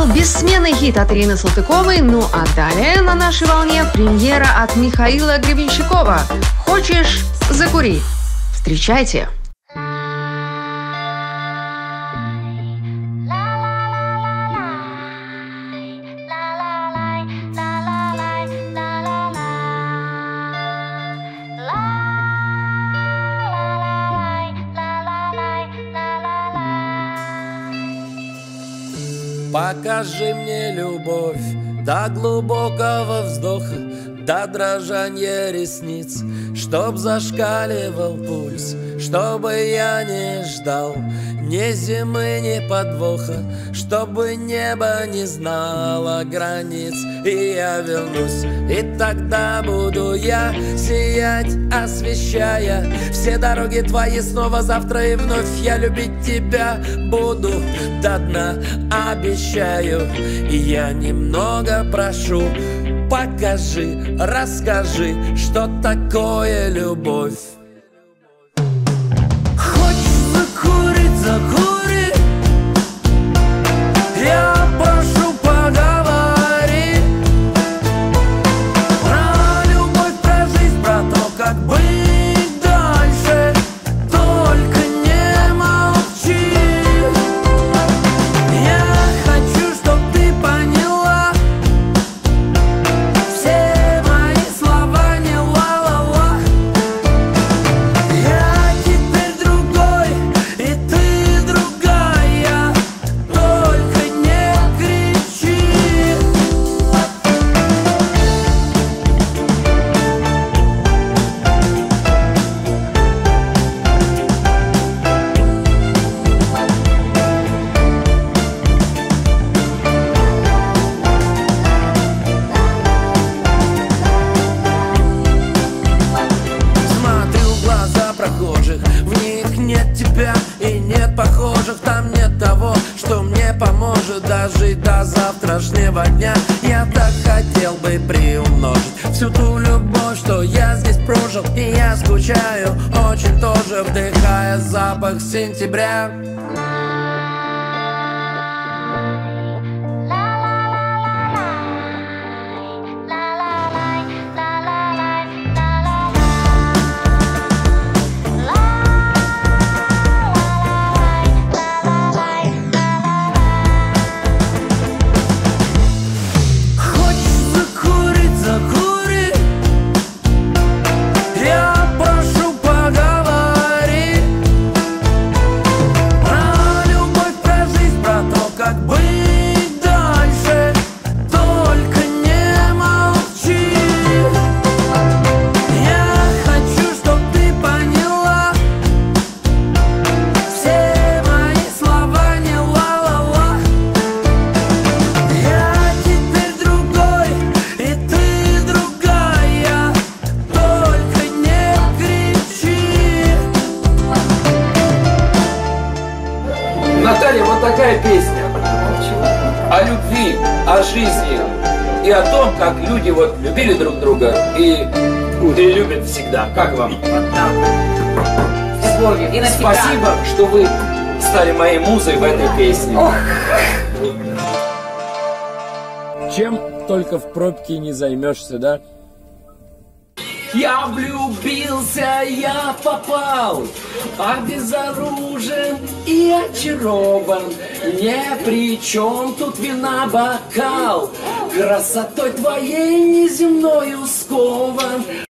прозвучал бессменный хит от Ирины Салтыковой, ну а далее на нашей волне премьера от Михаила Гребенщикова «Хочешь – закури». Встречайте! Покажи мне любовь до глубокого вздоха, до дрожания ресниц, чтоб зашкаливал пульс, чтобы я не ждал ни зимы, ни подвоха, чтобы небо не знало границ. И я вернусь, и тогда буду я сиять, освещая все дороги твои снова завтра, и вновь я любить тебя буду до дна, обещаю. И я немного прошу, покажи, расскажи, что такое любовь. Хочешь закурить, закури, я прошу, поговори про любовь, про жизнь, про то, как быть дальше, только не молчи. Я хочу, чтоб ты поняла, все мои слова не ла-ла-ла. Я теперь другой, и ты другая, только не кричи. Смотрю в глаза прохожих, в них нет тебя и нет похожих. Там нет того, что мне поможет дожить до завтрашнего дня. Я так хотел бы приумножить всю ту любовь, что я здесь прожил. И я скучаю очень тоже, вдыхая запах сентября. Хочешь закурить, закури, я прошу, поговори про любовь, про жизнь, про то, как быть дальше, только не молчи. Я хочу, чтоб ты поняла, все мои слова не ла-ла-ла. Я теперь другой, и ты другая, только не кричи. Наталья, вот такая песня о любви, о жизни и о том, как люди вот любили друг друга и любят всегда. Как вам? И навсегда. Спасибо, что вы стали моей музой в этой песне. Чем только в пробке не займешься, да? Я влюбился, я попал, обезоружен и очарован. Ни при чем тут вина бокал, красотой твоей неземною скован.